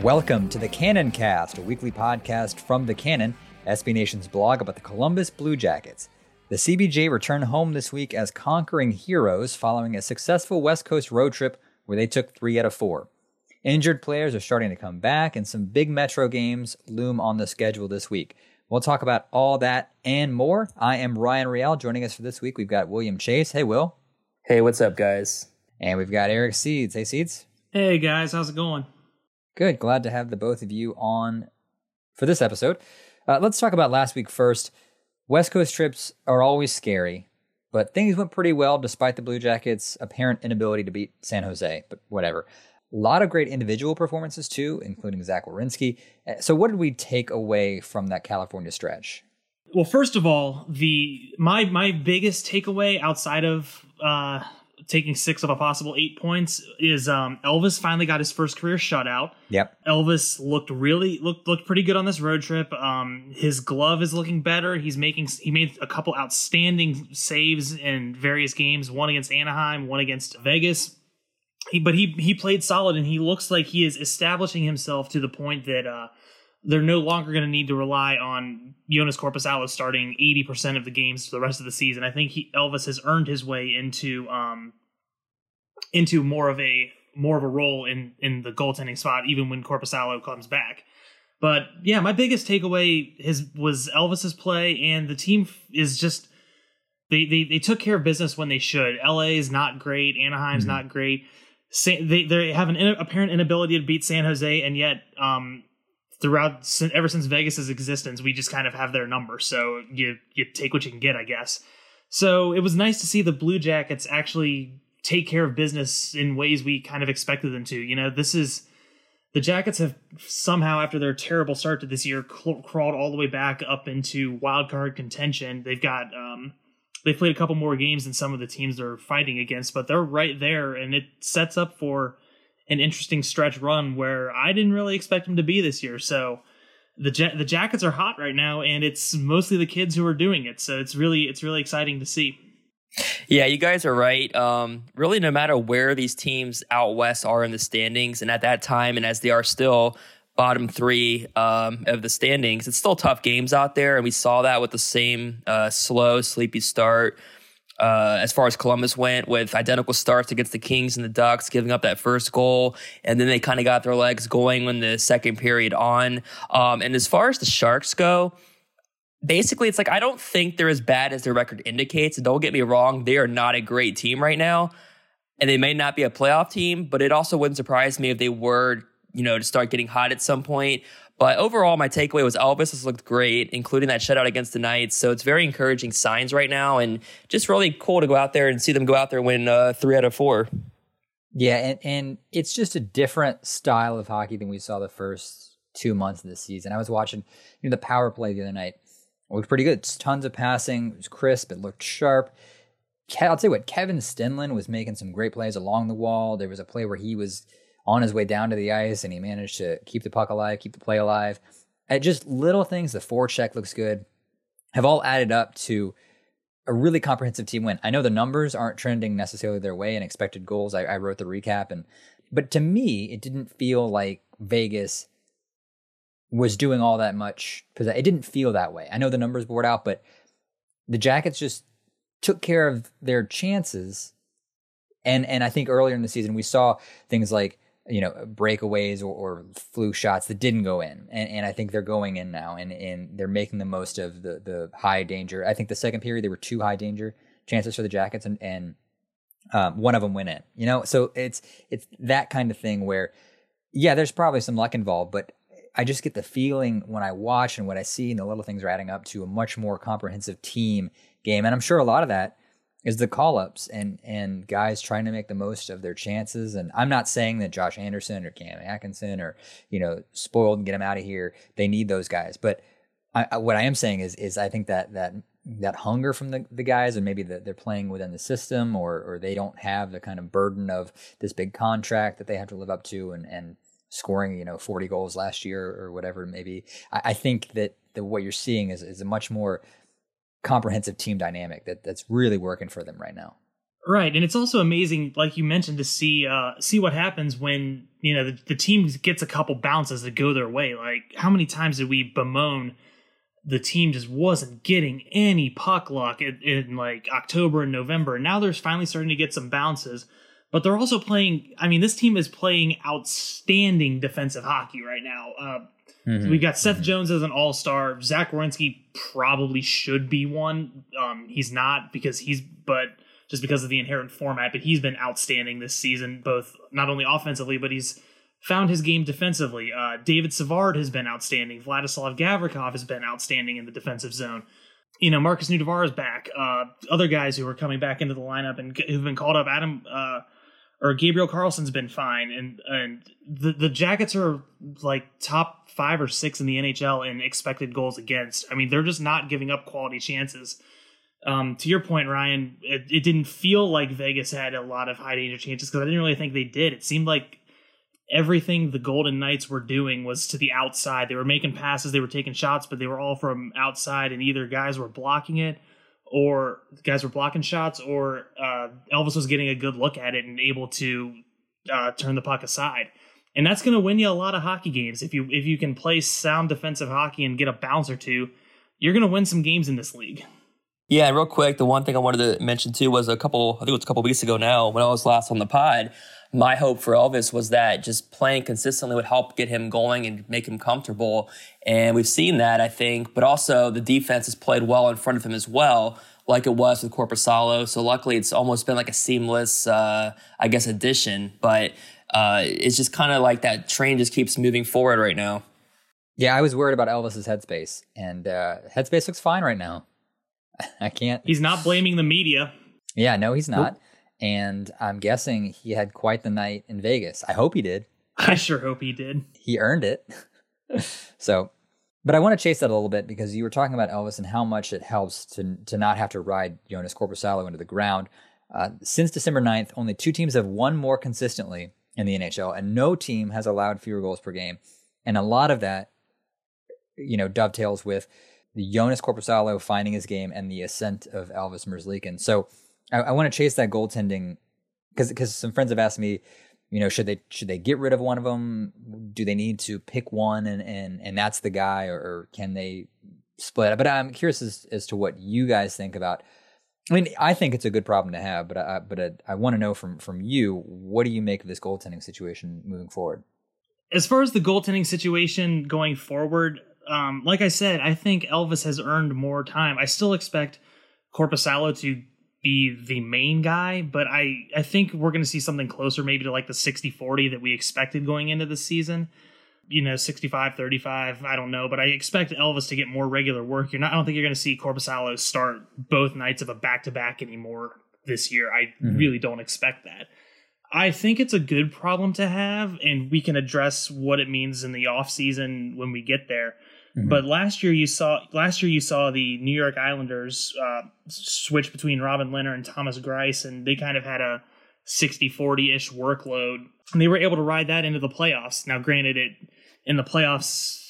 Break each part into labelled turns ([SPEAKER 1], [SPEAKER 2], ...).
[SPEAKER 1] Welcome to the Cannon Cast, a weekly podcast from the Cannon, SB Nation's blog about the Columbus Blue Jackets. The CBJ return home this week as conquering heroes following a successful West Coast road trip where they took 3 out of 4. Injured players are starting to come back, and some big Metro games loom on the schedule this week. We'll talk about all that and more. I am Ryan Riel. Joining us for this week, we've got William Chase. Hey, Will.
[SPEAKER 2] Hey, what's up, guys?
[SPEAKER 1] And we've got Eric Seeds. Hey, Seeds.
[SPEAKER 3] Hey, guys. How's it going?
[SPEAKER 1] Good. Glad to have the both of you on for this episode. Let's talk about last week first. West Coast trips are always scary, but things went pretty well despite the Blue Jackets' apparent inability to beat San Jose, but whatever. A lot of great individual performances, too, including Zach Werenski. So what did we take away from that California stretch?
[SPEAKER 3] Well, first of all, my biggest takeaway outside of taking 6 of a possible 8 points is Elvis finally got his first career shutout.
[SPEAKER 1] Yep.
[SPEAKER 3] Elvis looked pretty good on this road trip. His glove is looking better. He made a couple outstanding saves in various games, one against Anaheim, one against Vegas. He played solid, and he looks like he is establishing himself to the point that they're no longer going to need to rely on Joonas Korpisalo starting 80% of the games for the rest of the season. I think Elvis has earned his way into more of a role in the goaltending spot, even when Korpisalo comes back. But yeah, my biggest takeaway was Elvis's play, and the team is just they took care of business when they should. LA is not great. Anaheim's not great. They have an apparent inability to beat San Jose, and yet ever since Vegas's existence, we just kind of have their number. So you take what you can get, I guess. So it was nice to see the Blue Jackets actually take care of business in ways we kind of expected them to. You know, the Jackets have somehow, after their terrible start to this year, crawled all the way back up into wild card contention. They've got they played a couple more games than some of the teams they're fighting against, but they're right there, and it sets up for an interesting stretch run where I didn't really expect them to be this year. So the Jackets are hot right now, and it's mostly the kids who are doing it. So it's really exciting to see.
[SPEAKER 2] Yeah, you guys are right. Really, no matter where these teams out west are in the standings, and at that time, and as they are still bottom 3 of the standings, it's still tough games out there, and we saw that with the same slow, sleepy start as far as Columbus went, with identical starts against the Kings and the Ducks, giving up that first goal, and then they kind of got their legs going when the second period on. And as far as the Sharks go, basically, it's like I don't think they're as bad as their record indicates. And don't get me wrong, they are not a great team right now, and they may not be a playoff team, but it also wouldn't surprise me if they were, to start getting hot at some point. But overall, my takeaway was Elvis has looked great, including that shutout against the Knights. So it's very encouraging signs right now, and just really cool to go out there and see them go out there and win 3 out of 4.
[SPEAKER 1] Yeah, and it's just a different style of hockey than we saw the first 2 months of the season. I was watching the power play the other night. It looked pretty good. Tons of passing. It was crisp. It looked sharp. I'll tell you what, Kevin Stenlund was making some great plays along the wall. There was a play where he was on his way down to the ice, and he managed to keep the puck alive, keep the play alive. And just little things, the forecheck looks good, have all added up to a really comprehensive team win. I know the numbers aren't trending necessarily their way in expected goals. I wrote the recap, but to me, it didn't feel like Vegas was doing all that much. It didn't feel that way. I know the numbers board out, but the Jackets just took care of their chances. And I think earlier in the season, we saw things like, breakaways or fluke shots that didn't go in. And I think they're going in now, and they're making the most of the high danger. I think the second period, there were 2 high danger chances for the Jackets, and one of them went in, so it's that kind of thing where, yeah, there's probably some luck involved, but I just get the feeling when I watch and what I see, and the little things are adding up to a much more comprehensive team game. And I'm sure a lot of that is the call-ups and guys trying to make the most of their chances. And I'm not saying that Josh Anderson or Cam Atkinson or, spoiled and get them out of here. They need those guys. But what I am saying is I think that hunger from the guys, and maybe they're playing within the system, or they don't have the kind of burden of this big contract that they have to live up to and scoring, 40 goals last year or whatever it may be. I think that what you're seeing is a much more comprehensive team dynamic that's really working for them right now.
[SPEAKER 3] Right, and it's also amazing, like you mentioned, to see what happens when the team gets a couple bounces that go their way. Like, how many times did we bemoan the team just wasn't getting any puck luck in like October and November? And now they're finally starting to get some bounces, but they're also playing. I mean, this team is playing outstanding defensive hockey right now. So we've got Seth Jones as an all-star. Zach Werenski probably should be one. He's not but just because of the inherent format, but he's been outstanding this season, both not only offensively, but he's found his game defensively. David Savard has been outstanding. Vladislav Gavrikov has been outstanding in the defensive zone. Marcus Nudvar is back. Other guys who are coming back into the lineup and who've been called up, Gabriel Carlson's been fine. And the Jackets are like top 5 or 6 in the NHL in expected goals against. I mean, they're just not giving up quality chances. To your point, Ryan, it didn't feel like Vegas had a lot of high danger chances because I didn't really think they did. It seemed like everything the Golden Knights were doing was to the outside. They were making passes, they were taking shots, but they were all from outside, and either guys were blocking it, or guys were blocking shots, or Elvis was getting a good look at it and able to turn the puck aside. And that's going to win you a lot of hockey games. If you can play sound defensive hockey and get a bounce or two, you're going to win some games in this league.
[SPEAKER 2] Yeah, real quick, the one thing I wanted to mention too was I think it was a couple weeks ago now when I was last on the pod, my hope for Elvis was that just playing consistently would help get him going and make him comfortable. And we've seen that, I think, but also the defense has played well in front of him as well, like it was with Korpisalo. So luckily it's almost been like a seamless, addition, but it's just kind of like that train just keeps moving forward right now.
[SPEAKER 1] Yeah, I was worried about Elvis's headspace, and headspace looks fine right now. I can't.
[SPEAKER 3] He's not blaming the media.
[SPEAKER 1] Yeah, no, he's not. Nope. And I'm guessing he had quite the night in Vegas. I hope he did.
[SPEAKER 3] I sure hope he did.
[SPEAKER 1] He earned it. But I want to chase that a little bit because you were talking about Elvis and how much it helps to not have to ride Joonas Korpisalo into the ground. Since December 9th, only 2 teams have won more consistently in the NHL, and no team has allowed fewer goals per game. And a lot of that, dovetails with the Joonas Korpisalo finding his game and the ascent of Elvis Merzlikins. So I want to chase that goaltending because some friends have asked me, should they get rid of one of them? Do they need to pick one and that's the guy, or can they split? But I'm curious as to what you guys think about. I mean, I think it's a good problem to have, but I want to know from you, what do you make of this goaltending situation moving forward?
[SPEAKER 3] As far as the goaltending situation going forward, like I said, I think Elvis has earned more time. I still expect Korpisalo to be the main guy, but I think we're going to see something closer maybe to like the 60-40 that we expected going into the season. 65-35, I don't know, but I expect Elvis to get more regular work. I don't think you're going to see Korpisalo start both nights of a back-to-back anymore this year. I really don't expect that. I think it's a good problem to have, and we can address what it means in the offseason when we get there. But last year you saw the New York Islanders switch between Robin Lehner and Thomas Greiss, and they kind of had a 60-40-ish workload, and they were able to ride that into the playoffs. Now, granted, in the playoffs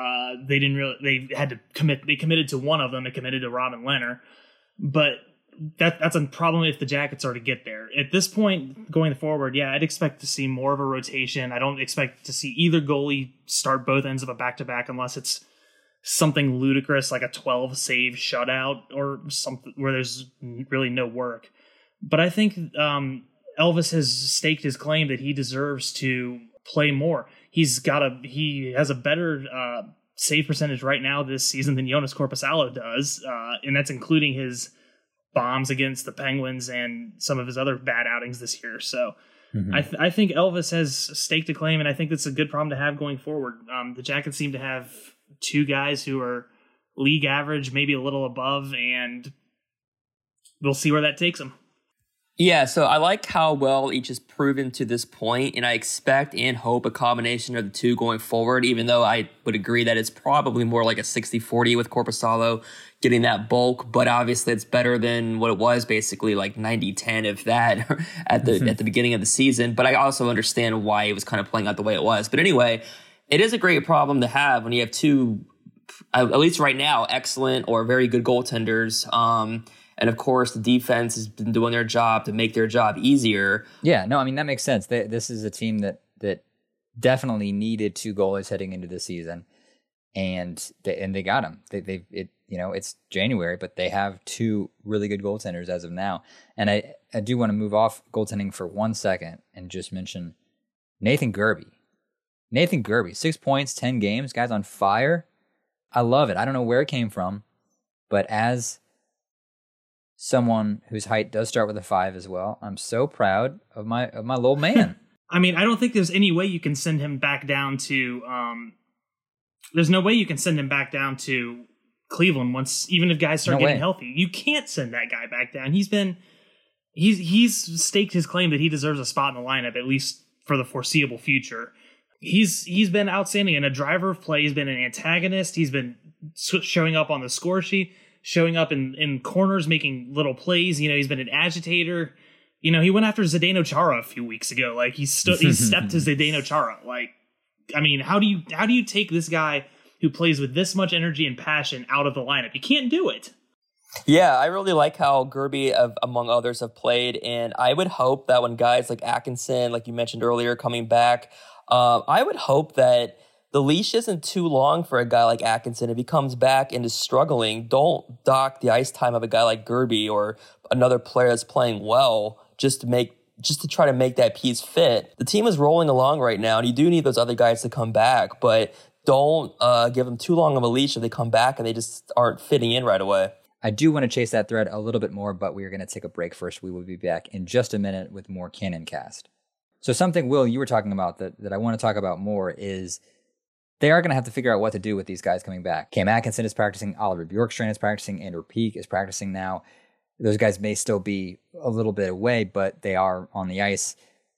[SPEAKER 3] they committed to one of them. They committed to Robin Lehner, but that's a problem if the Jackets are to get there. At this point, going forward, yeah, I'd expect to see more of a rotation. I don't expect to see either goalie start both ends of a back-to-back unless it's something ludicrous like a 12-save shutout or something where there's really no work. But I think Elvis has staked his claim that he deserves to play more. He has a better save percentage right now this season than Joonas Korpisalo does, and that's including his bombs against the Penguins and some of his other bad outings this year. So I think Elvis has staked a claim, and I think that's a good problem to have going forward. The Jackets seem to have 2 guys who are league average, maybe a little above, and we'll see where that takes them.
[SPEAKER 2] Yeah, so I like how well each has proven to this point, and I expect and hope a combination of the 2 going forward, even though I would agree that it's probably more like a 60-40 with Korpisalo getting that bulk, but obviously it's better than what it was, basically like 90-10 if that at the beginning of the season. But I also understand why it was kind of playing out the way it was. But anyway, it is a great problem to have when you have 2, at least right now, excellent or very good goaltenders. And of course, the defense has been doing their job to make their job easier.
[SPEAKER 1] Yeah, no, I mean, that makes sense. This is a team that definitely needed 2 goalies heading into the season, and they got them. It's January, but they have 2 really good goaltenders as of now. And I do want to move off goaltending for 1 second and just mention Nathan Gerbe. Nathan Gerbe, 6 points, 10 games, guy's on fire. I love it. I don't know where it came from, but as someone whose height does start with a 5 as well, I'm so proud of my little man.
[SPEAKER 3] I mean, I don't think there's any way you can send him back down to. There's no way you can send him back down to Cleveland even if guys start getting healthy. You can't send that guy back down. He's staked his claim that he deserves a spot in the lineup, at least for the foreseeable future. He's been outstanding in a driver of play. He's been an antagonist. He's been showing up on the score sheet, showing up in corners, making little plays. He's been an agitator. He went after Zdeno Chara a few weeks ago. Like he stepped to Zdeno Chara. Like, I mean, how do you take this guy who plays with this much energy and passion out of the lineup? You can't do it.
[SPEAKER 2] Yeah, I really like how Gerbe, among others, have played. And I would hope that when guys like Atkinson, like you mentioned earlier, coming back, I would hope that the leash isn't too long for a guy like Atkinson. If he comes back and is struggling, don't dock the ice time of a guy like Gerbe or another player that's playing well just to try to make that piece fit. The team is rolling along right now, and you do need those other guys to come back, but don't give them too long of a leash if they come back and they just aren't fitting in right away.
[SPEAKER 1] I do want to chase that thread a little bit more, but we are going to take a break first. We will be back in just a minute with more Cannon Cast. So something, Will, you were talking about that I want to talk about more is they are going to have to figure out what to do with these guys coming back. Cam Atkinson is practicing, Oliver Bjorkstrand is practicing, Andrew Peak is practicing now. Those guys may still be a little bit away, but they are on the ice.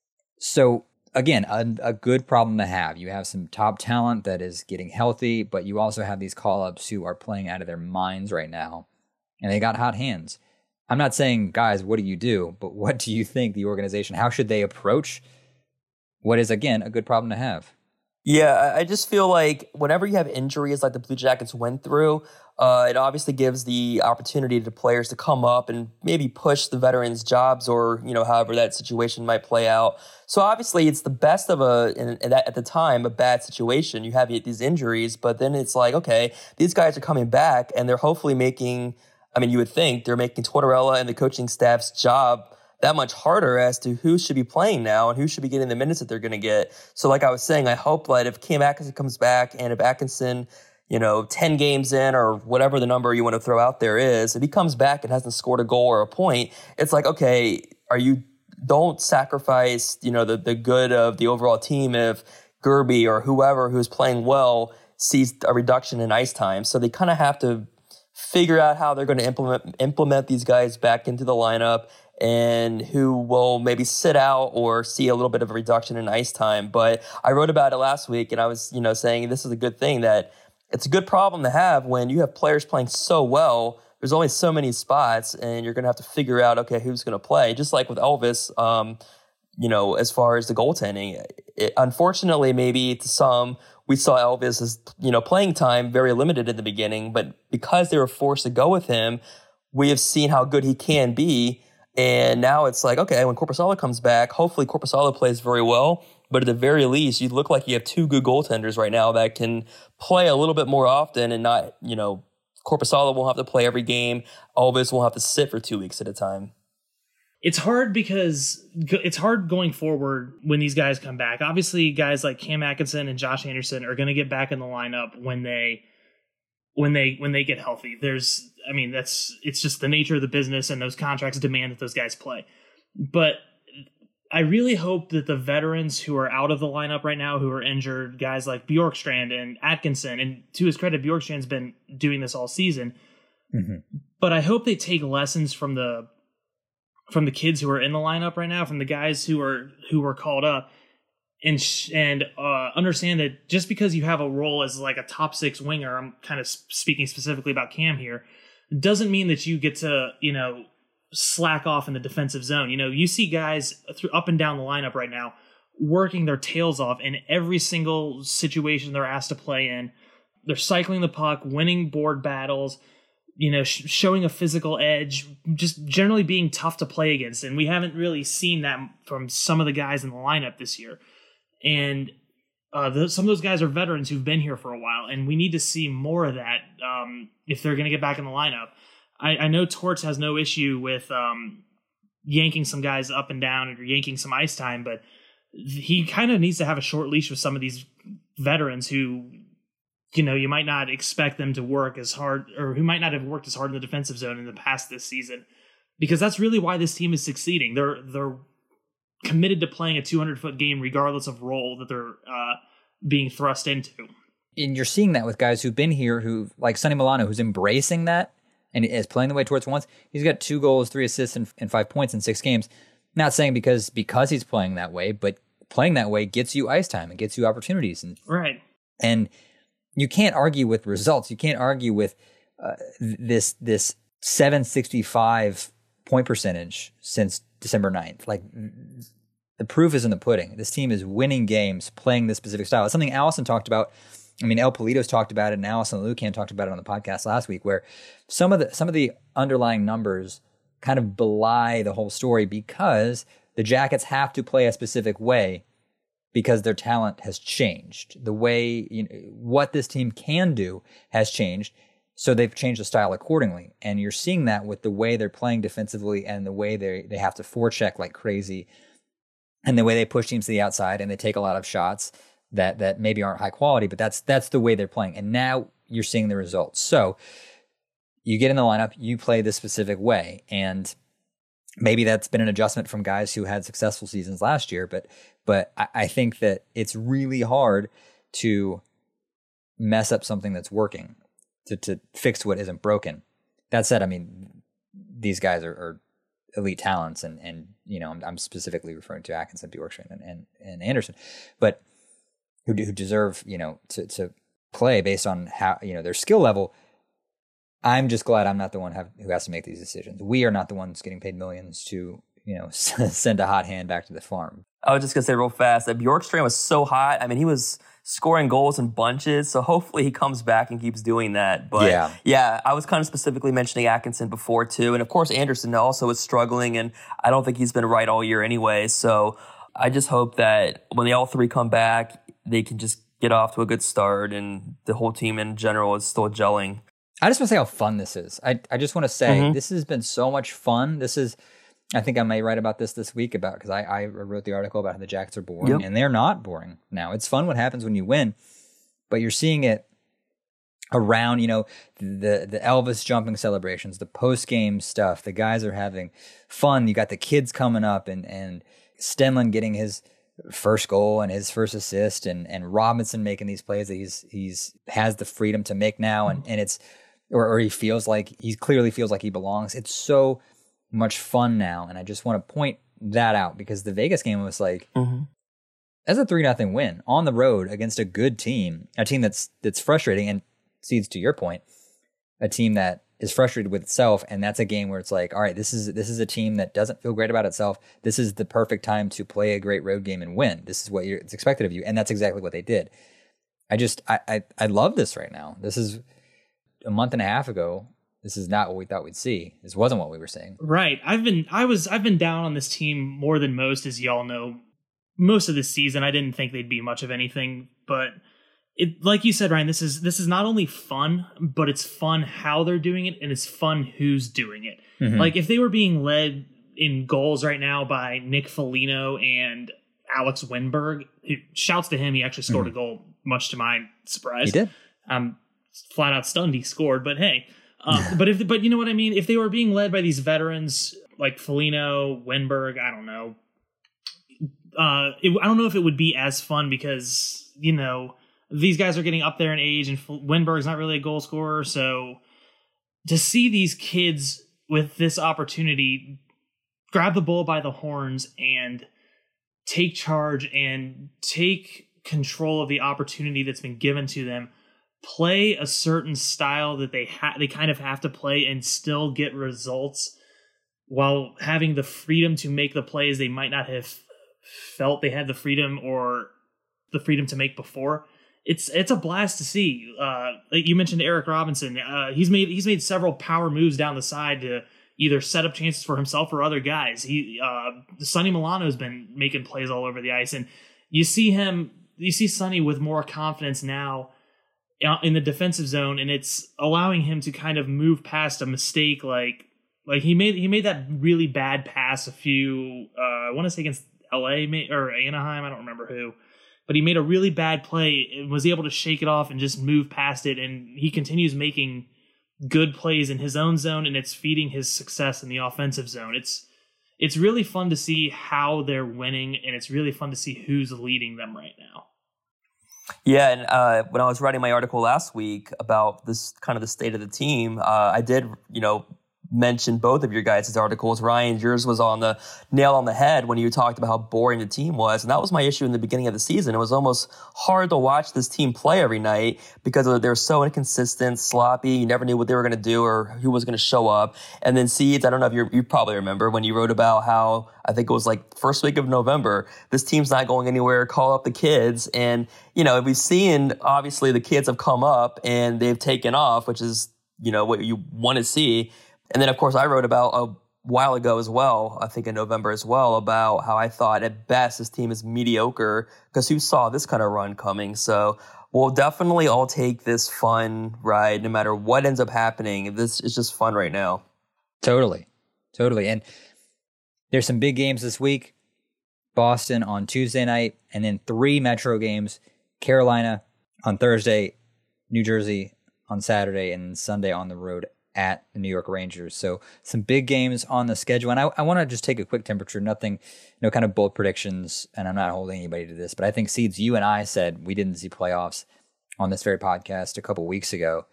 [SPEAKER 1] So again, a good problem to have. You have some top talent that is getting healthy, but you also have these call-ups who are playing out of their minds right now, and they got hot hands. I'm not saying, guys, what do you do? But what do you think the organization, how should they approach what is, again, a good problem to have?
[SPEAKER 2] Yeah, I just feel like whenever you have injuries like the Blue Jackets went through, it obviously gives the opportunity to players to come up and maybe push the veterans' jobs or, however that situation might play out. So obviously it's the best of at the time, a bad situation. You have these injuries, but then it's like, okay, these guys are coming back and they're hopefully making, you would think they're making Tortorella and the coaching staff's job that much harder as to who should be playing now and who should be getting the minutes that they're going to get. So like I was saying, I hope that if Cam Atkinson comes back and if Atkinson, 10 games in or whatever the number you want to throw out there is, if he comes back and hasn't scored a goal or a point, it's like, okay, don't sacrifice, the good of the overall team if Gerbe or whoever who's playing well sees a reduction in ice time. So they kind of have to figure out how they're going to implement these guys back into the lineup and who will maybe sit out or see a little bit of a reduction in ice time. But I wrote about it last week, and I was, saying this is a good thing, that it's a good problem to have when you have players playing so well. There's only so many spots, and you're going to have to figure out, okay, who's going to play. Just like with Elvis, as far as the goaltending. Unfortunately, maybe to some, we saw Elvis's, playing time very limited in the beginning, but because they were forced to go with him, we have seen how good he can be. And now it's like, okay, when Korpisalo comes back, hopefully Korpisalo plays very well. But at the very least, you look like you have 2 good goaltenders right now that can play a little bit more often and not, Korpisalo won't have to play every game. Elvis won't have to sit for 2 weeks at a time.
[SPEAKER 3] It's hard because it's hard going forward when these guys come back. Obviously, guys like Cam Atkinson and Josh Anderson are going to get back in the lineup when they get healthy. It's just the nature of the business, and those contracts demand that those guys play. But I really hope that the veterans who are out of the lineup right now, who are injured, guys like Bjorkstrand and Atkinson, and to his credit, Bjorkstrand's been doing this all season. Mm-hmm. But I hope they take lessons from the kids who are in the lineup right now, from the guys who are called up, and understand that just because you have a role as like a top 6 winger, I'm kind of speaking specifically about Cam here, doesn't mean that you get to, slack off in the defensive zone. You see guys up and down the lineup right now working their tails off in every single situation they're asked to play in. They're cycling the puck, winning board battles, showing a physical edge, just generally being tough to play against. And we haven't really seen that from some of the guys in the lineup this year. And some of those guys are veterans who've been here for a while, and we need to see more of that if they're going to get back in the lineup. I know Torts has no issue with yanking some guys up and down or yanking some ice time, but he kind of needs to have a short leash with some of these veterans who, you might not expect them to work as hard, or who might not have worked as hard in the defensive zone in the past this season, because that's really why this team is succeeding. They're committed to playing a 200-foot game regardless of role that they're being thrust into.
[SPEAKER 1] And you're seeing that with guys who've been here, who like Sonny Milano, who's embracing that and is playing the way Torts wants. He's got 2 goals, 3 assists, and 5 points in 6 games. Not saying because he's playing that way, but playing that way gets you ice time and gets you opportunities.
[SPEAKER 3] Right.
[SPEAKER 1] And you can't argue with results. You can't argue with this 765 point percentage since December 9th. Like, the proof is in the pudding. This team is winning games playing this specific style. It's something Allison talked about. I mean, El Polito's talked about it, and Allison Lucan talked about it on the podcast last week, where some of the underlying numbers kind of belie the whole story, because the Jackets have to play a specific way because their talent has changed. The way, what this team can do has changed. So they've changed the style accordingly. And you're seeing that with the way they're playing defensively and the way they have to forecheck like crazy, and the way they push teams to the outside and they take a lot of shots that maybe aren't high quality, but that's the way they're playing. And now you're seeing the results. So you get in the lineup, you play this specific way. And maybe that's been an adjustment from guys who had successful seasons last year, but I think that it's really hard to mess up something that's working, to fix what isn't broken. That said, I mean, these guys are elite talents, and I'm specifically referring to Atkinson, Bjorkstrand, and Anderson, but who deserve to play based on how their skill level. I'm just glad I'm not the one who has to make these decisions. We are not the ones getting paid millions to send a hot hand back to the farm.
[SPEAKER 2] I was just going to say real fast that Bjorkstrand was so hot. I mean, he was scoring goals in bunches, so hopefully he comes back and keeps doing that. But yeah, I was kind of specifically mentioning Atkinson before too. And of course, Anderson also is struggling, and I don't think he's been right all year anyway. So I just hope that when they all 3 come back, they can just get off to a good start, and the whole team in general is still gelling.
[SPEAKER 1] I just want to say how fun this is. I just want to say this has been so much fun. I think I may write about this week because I wrote the article about how the Jackets are boring, and they're not boring now. It's fun what happens when you win, but you're seeing it around, the Elvis jumping celebrations, the post-game stuff. The guys are having fun. You got the kids coming up, and Stenlund getting his first goal and his first assist, and Robinson making these plays that he's has the freedom to make now, and it's or he clearly feels like he belongs. It's so much fun now, and I just want to point that out, because the Vegas game was like that's a 3-0 win on the road against a good team, a team that's frustrating, and Seeds, to your point, a team that is frustrated with itself, and that's a game where it's like, all right, this is a team that doesn't feel great about itself. This is the perfect time to play a great road game and win. This is what it's expected of you, and that's exactly what they did. I love this right now. This is a month and a half ago. This is not what we thought we'd see. This wasn't what we were saying.
[SPEAKER 3] Right. I've been down on this team more than most, as y'all know. Most of this season, I didn't think they'd be much of anything, but it, like you said, Ryan, this is not only fun, but it's fun how they're doing it, and it's fun who's doing it. Like, if they were being led in goals right now by Nick Foligno and Alex Winberg, shouts to him, he actually scored a goal, much to my surprise.
[SPEAKER 1] He did.
[SPEAKER 3] I'm flat out stunned he scored, but hey. But you know what I mean? If they were being led by these veterans like Foligno, Winberg, I don't know. I don't know if it would be as fun, because these guys are getting up there in age, and Winberg's not really a goal scorer. So to see these kids with this opportunity grab the bull by the horns and take charge and take control of the opportunity that's been given to them, play a certain style that they kind of have to play and still get results while having the freedom to make the plays they might not have felt they had the freedom to make before, it's a blast to see. Like you mentioned Eric Robinson. He's made several power moves down the side to either set up chances for himself or other guys. Sonny Milano's been making plays all over the ice, and you see Sonny with more confidence now in the defensive zone, and it's allowing him to kind of move past a mistake like he made that really bad pass I want to say against LA or Anaheim, I don't remember who. But he made a really bad play and was able to shake it off and just move past it. And he continues making good plays in his own zone, and it's feeding his success in the offensive zone. It's really fun to see how they're winning, and it's really fun to see who's leading them right now.
[SPEAKER 2] Yeah, and when I was writing my article last week about this kind of the state of the team, I did, mention both of your guys' articles. Ryan, yours was on the nail on the head when you talked about how boring the team was. And that was my issue in the beginning of the season. It was almost hard to watch this team play every night because they're so inconsistent, sloppy. You never knew what they were going to do or who was going to show up. And then Seeds, I don't know if you probably remember when you wrote about how, I think it was like first week of November, this team's not going anywhere, call up the kids. And, we've seen, obviously, the kids have come up and they've taken off, which is, what you want to see. And then, of course, I wrote about a while ago as well, I think in November as well, about how I thought at best this team is mediocre because who saw this kind of run coming? So we'll definitely all take this fun ride no matter what ends up happening. This is just fun right now.
[SPEAKER 1] Totally. And there's some big games this week. Boston on Tuesday night, and then 3 Metro games. Carolina on Thursday, New Jersey on Saturday, and Sunday on the road at the New York Rangers. So some big games on the schedule. And I want to just take a quick temperature, nothing, kind of bold predictions, and I'm not holding anybody to this, but I think Seeds, you and I said we didn't see playoffs on this very podcast a couple weeks ago.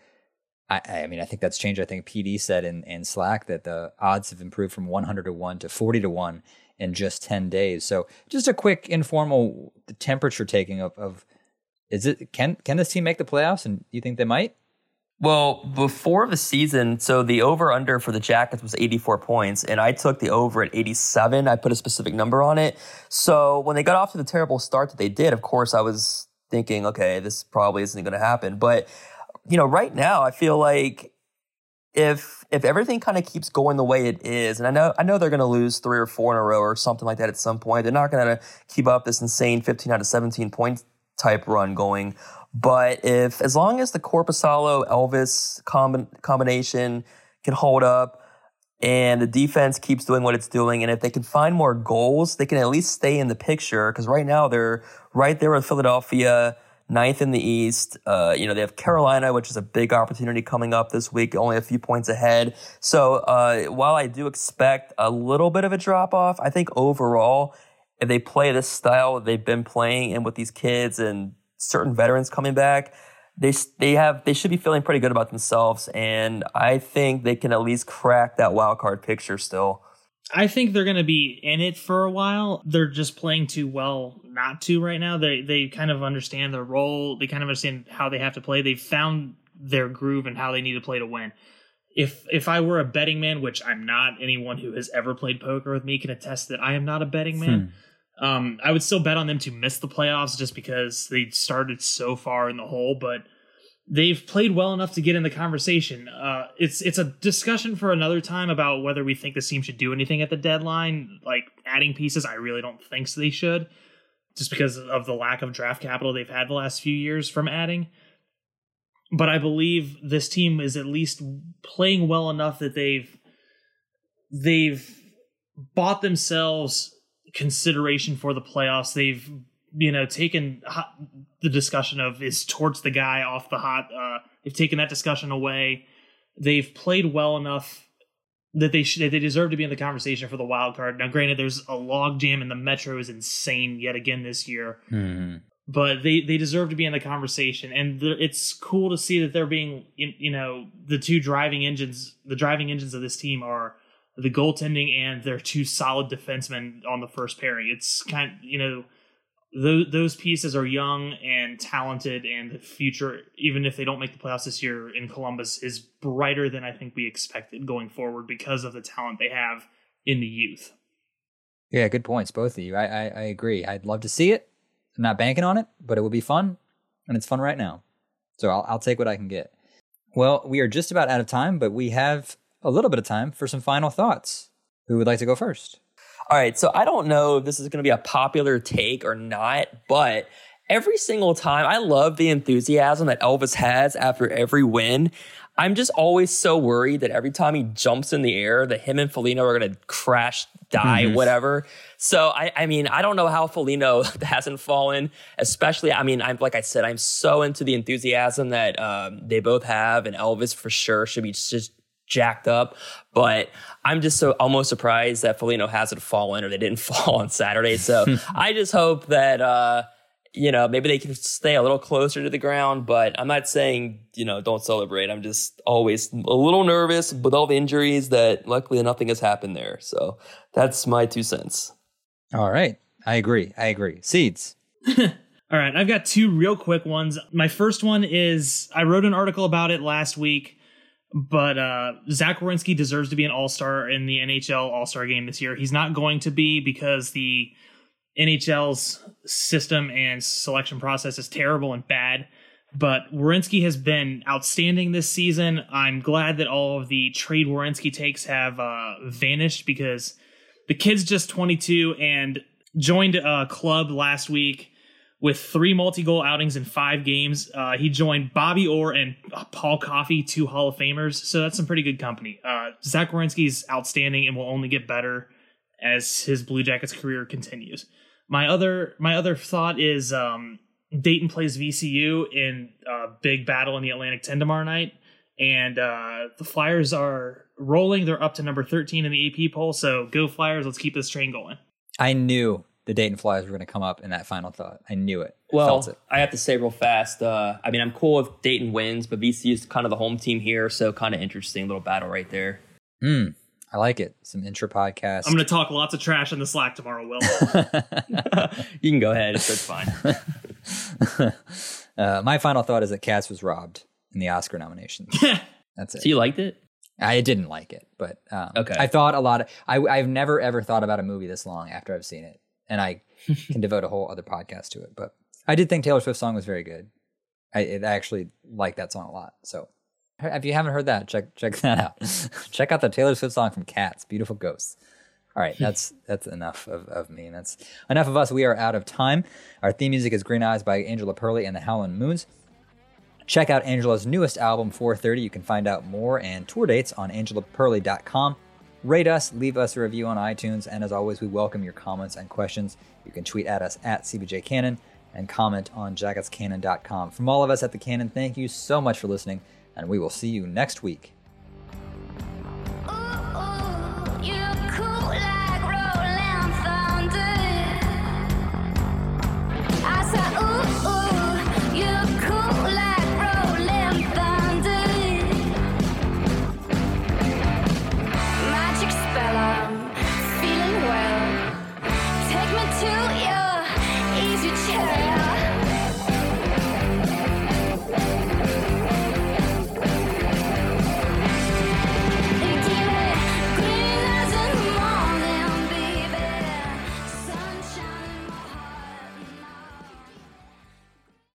[SPEAKER 1] I mean, I think that's changed. I think PD said in Slack that the odds have improved from 100-1 to 40-1 in just 10 days. So just a quick informal temperature taking of can this team make the playoffs? And you think they might?
[SPEAKER 2] Well, before the season, so the over-under for the Jackets was 84 points, and I took the over at 87. I put a specific number on it. So when they got off to the terrible start that they did, of course, I was thinking, okay, this probably isn't going to happen. But, right now, I feel like if everything kind of keeps going the way it is, and I know they're going to lose 3 or 4 in a row or something like that at some point. They're not going to keep up this insane 15 out of 17 point type run going. But as long as the Korpisalo-Elvis combination can hold up and the defense keeps doing what it's doing, and if they can find more goals, they can at least stay in the picture. Because right now they're right there with Philadelphia, 9th in the East. They have Carolina, which is a big opportunity coming up this week, only a few points ahead. So while I do expect a little bit of a drop-off, I think overall, if they play this style that they've been playing and with these kids and certain veterans coming back, they should be feeling pretty good about themselves, and I think they can at least crack that wild card picture still.
[SPEAKER 3] I think they're going to be in it for a while. They're just playing too well not to right now. They kind of understand their role. They kind of understand how they have to play. They've found their groove and how they need to play to win. If I were a betting man, which I'm not, anyone who has ever played poker with me can attest that I am not a betting man. I would still bet on them to miss the playoffs just because they started so far in the hole, but they've played well enough to get in the conversation. It's a discussion for another time about whether we think this team should do anything at the deadline, like adding pieces. I really don't think so they should, just because of the lack of draft capital they've had the last few years from adding. But I believe this team is at least playing well enough that they've bought themselves consideration for the playoffs. They've taken the discussion of is Torts the guy off the hot. They've taken that discussion away. They've played well enough that they deserve to be in the conversation for the wild card. Now, granted, there's a log jam and the Metro is insane yet again this year, but they deserve to be in the conversation. And it's cool to see that they're being, the two driving engines. The driving engines of this team are the goaltending and their 2 solid defensemen on the first pairing. It's kind of, those pieces are young and talented, and the future, even if they don't make the playoffs this year in Columbus, is brighter than I think we expected going forward because of the talent they have in the youth.
[SPEAKER 1] Yeah, good points, both of you. I agree. I'd love to see it. I'm not banking on it, but it would be fun. and it's fun right now. So I'll take what I can get. Well, we are just about out of time, but we have a little bit of time for some final thoughts. Who would like to go first?
[SPEAKER 2] All right, so I don't know if this is going to be a popular take or not, but every single time, I love the enthusiasm that Elvis has after every win. I'm just always so worried that every time he jumps in the air, that him and Foligno are going to crash, die, whatever. So, I mean, I don't know how Foligno hasn't fallen, especially, I mean, like I said, I'm so into the enthusiasm that they both have, and Elvis for sure should be just jacked up. But I'm just so almost surprised that Foligno hasn't fallen, or they didn't fall on Saturday. So I just hope that, maybe they can stay a little closer to the ground, but I'm not saying, don't celebrate. I'm just always a little nervous with all the injuries that luckily nothing has happened there. So that's my 2 cents.
[SPEAKER 1] All right. I agree. Seeds.
[SPEAKER 3] All right. I've got 2 real quick ones. My first one is, I wrote an article about it last week, but Zach Werenski deserves to be an all-star in the NHL All-Star game this year. He's not going to be because the NHL's system and selection process is terrible and bad, but Werenski has been outstanding this season. I'm glad that all of the trade Werenski takes have vanished, because the kid's just 22 and joined a club last week with 3 multi-goal outings in 5 games. He joined Bobby Orr and Paul Coffey, 2 Hall of Famers, so that's some pretty good company. Zach Werenski's outstanding and will only get better as his Blue Jackets career continues. My other thought is Dayton plays VCU in a big battle in the Atlantic 10 tomorrow night, and the Flyers are rolling. They're up to number 13 in the AP poll, so go Flyers. Let's keep this train going.
[SPEAKER 1] I knew the Dayton Flyers were going to come up in that final thought. I knew it.
[SPEAKER 2] Well, I have to say real fast, I mean, I'm cool if Dayton wins, but VCU is kind of the home team here, so kind of interesting little battle right there.
[SPEAKER 1] I like it. Some intra-podcast.
[SPEAKER 3] I'm going to talk lots of trash in the Slack tomorrow, Will.
[SPEAKER 2] You can go ahead. It's fine.
[SPEAKER 1] My final thought is that Cats was robbed in the Oscar nominations. That's it.
[SPEAKER 2] So you liked it?
[SPEAKER 1] I didn't like it, but
[SPEAKER 2] okay.
[SPEAKER 1] I thought a lot of... I've never, ever thought about a movie this long after I've seen it, and I can devote a whole other podcast to it. But I did think Taylor Swift's song was very good. I actually like that song a lot, so... If you haven't heard that, check that out. Check out the Taylor Swift song from Cats, Beautiful Ghosts. All right, that's enough of me. That's enough of us. We are out of time. Our theme music is Green Eyes by Angela Perley and the Howlin' Moons. Check out Angela's newest album, 430. You can find out more and tour dates on angelaperley.com. Rate us, leave us a review on iTunes, and as always, we welcome your comments and questions. You can tweet at us at CBJCannon and comment on jacketscannon.com. From all of us at The Cannon, thank you so much for listening, and we will see you next week.
[SPEAKER 4] Take me to your easy chair.